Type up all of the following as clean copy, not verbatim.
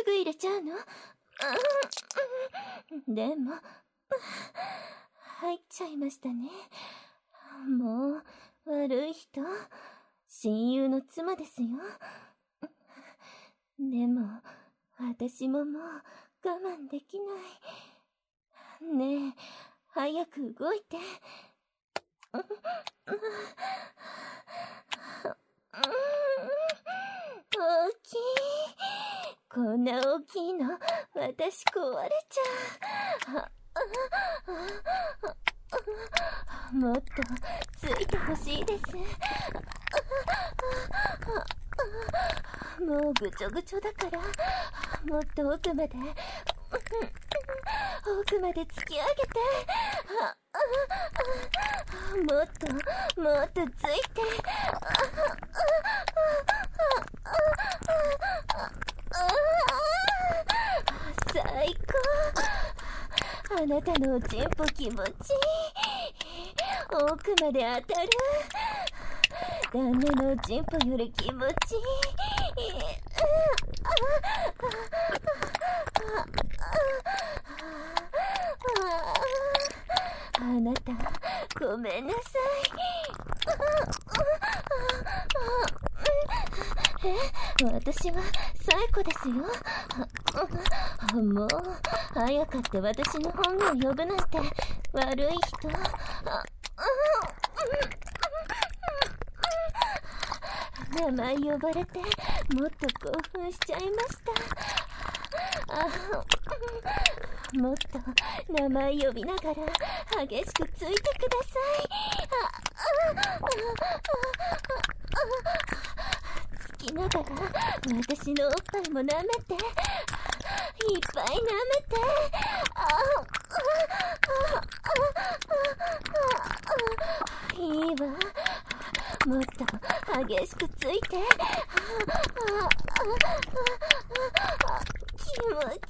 すぐ入れちゃうの？でも、入っちゃいましたね。もう、悪い人。親友の妻ですよ。でも、私ももう我慢できない。ねえ、早く動いて。大きい。こんな大きいの、私壊れちゃう。もっとついてほしいです。もうぐちょぐちょだから、もっと奥まで奥まで突き上げて。もっともっとついて。最高。あなたのおちんぽ気持ちいい。奥まで当たる。旦那のおちんぽより気持ちいい。あなた、ごめんなさい。私はサイコですよ。もう、早かって私の本名を呼ぶなんて悪い人。名前呼ばれてもっと興奮しちゃいました。もっと名前呼びながら激しくついてください。つきながら私のおっぱいも舐めて、いっぱい舐めて。いいわ。もっと激しくついて。気持ちいい。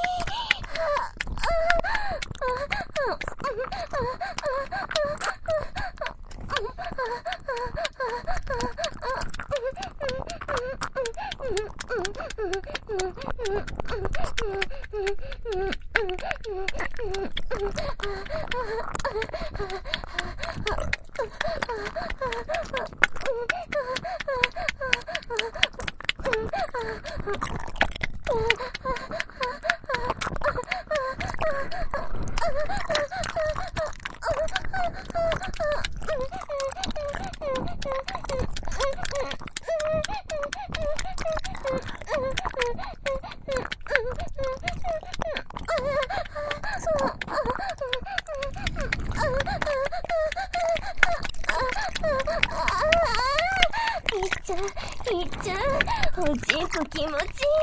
いっちゃん、おちんぽ気持ちいい。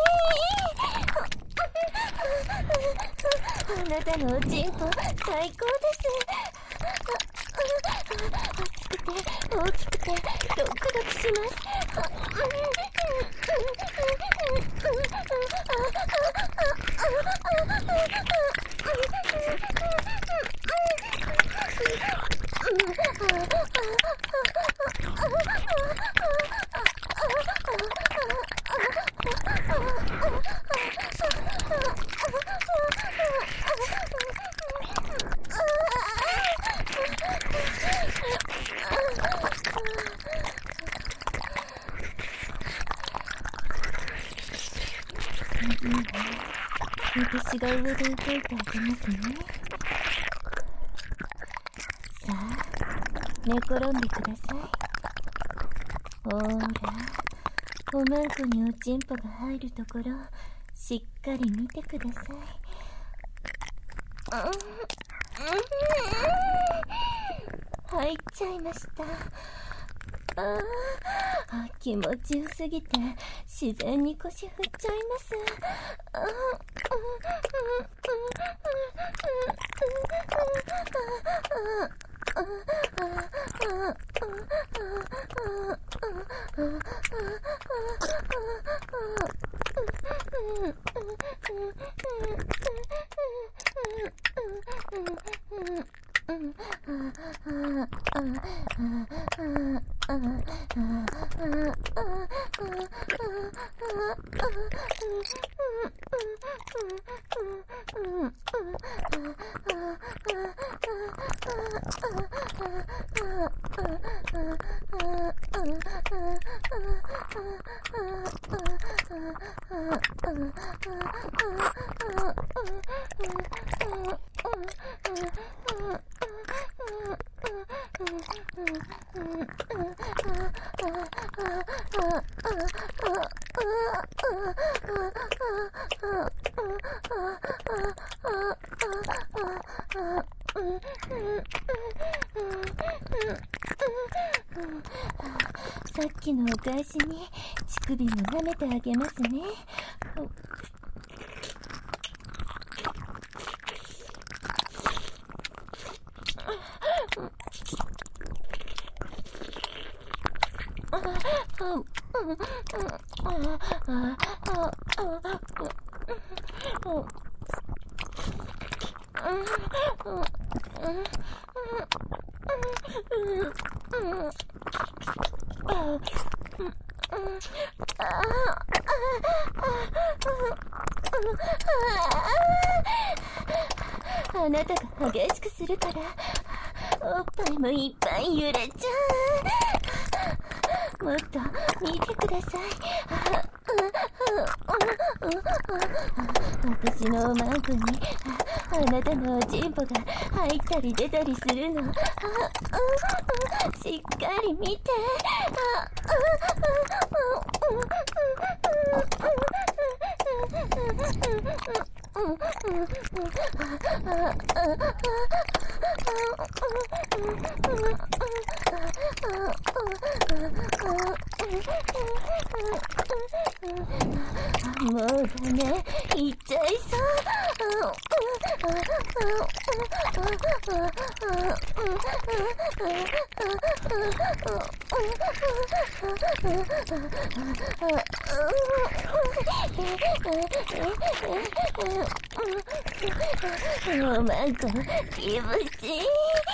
あなたのおちんぽ最高です。熱くて大きくてドクドクします。私が上で動いてあげますね。さあ、寝転んでください。ほーら、おまんこにおちんぽが入るところ、しっかり見てください。入っちゃいました。気持ちよすぎて自然に腰振っちゃいます。 さっきのお返しに乳首も舐めてあげますね。あなたが激しくするからおっぱいもいっぱい揺れちゃう。もっと見てください。私のおまんこにあなたのおちんぽが入ったり出たりするのしっかり見て。もうダメ、行っちゃいそう。おまんこ気持ちいい。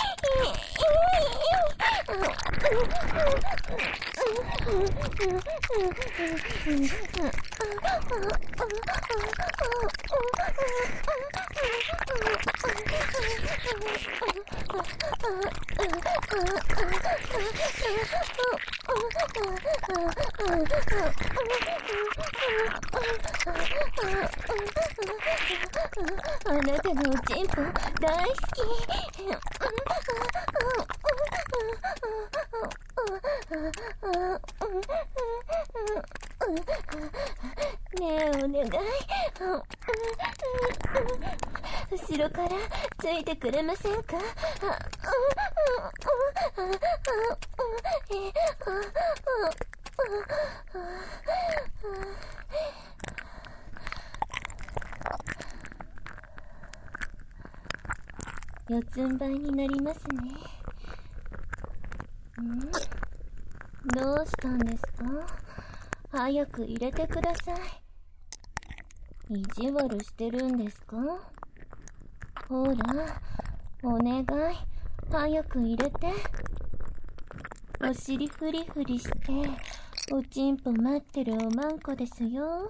あなたのおちんぽ大好き。ねえ、お願い。後ろからついてくれませんか？四つん這いになりますね。どうしたんですか？早く入れてください。意地悪してるんですか？ほら、お願い、早く入れて。お尻フリフリして、おちんぽ待ってるおまんこですよ。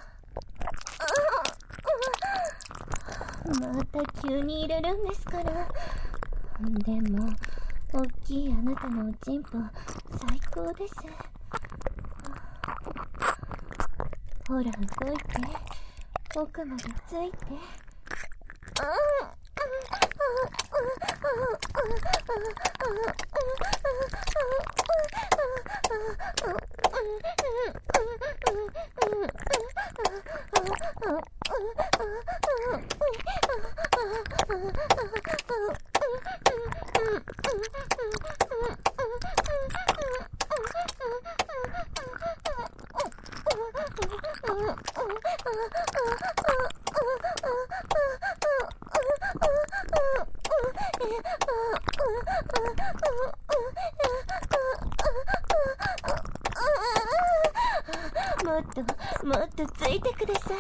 また急に入れるんですから。でも、おっきいあなたのおちんぽ、最高です。ほら、動いて。奥までついて。もっとついてください。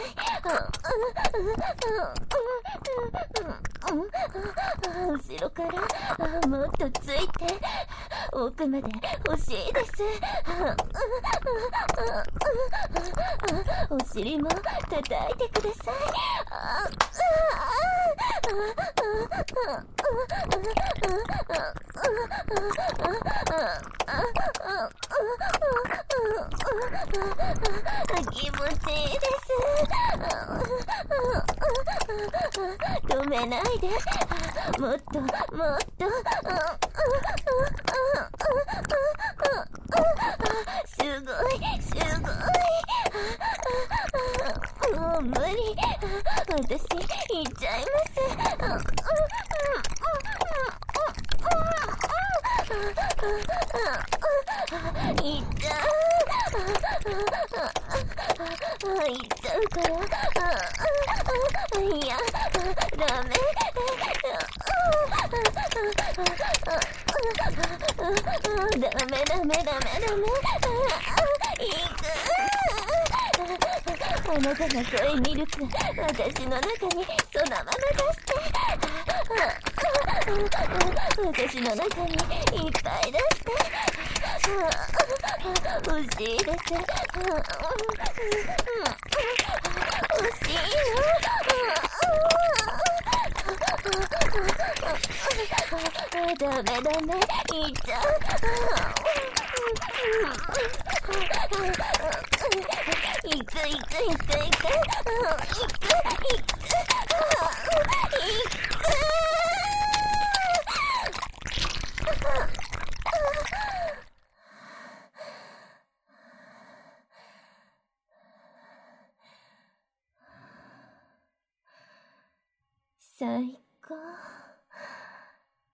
後ろからもっとついて。 奥まで欲しいです。お尻も叩いてください。気持ちいいです。止めないで。もっともっと。すごいすごい。もう無理。私行っちゃいます。行っちゃう。行っちゃうから。いや、ダメ。ダメダメダメダメ。行く。あなたの濃いミルク、私の中にそのまま出して。私の中にいっぱい出して。欲しいです。欲しいよ。ダメダメ、いっちゃう。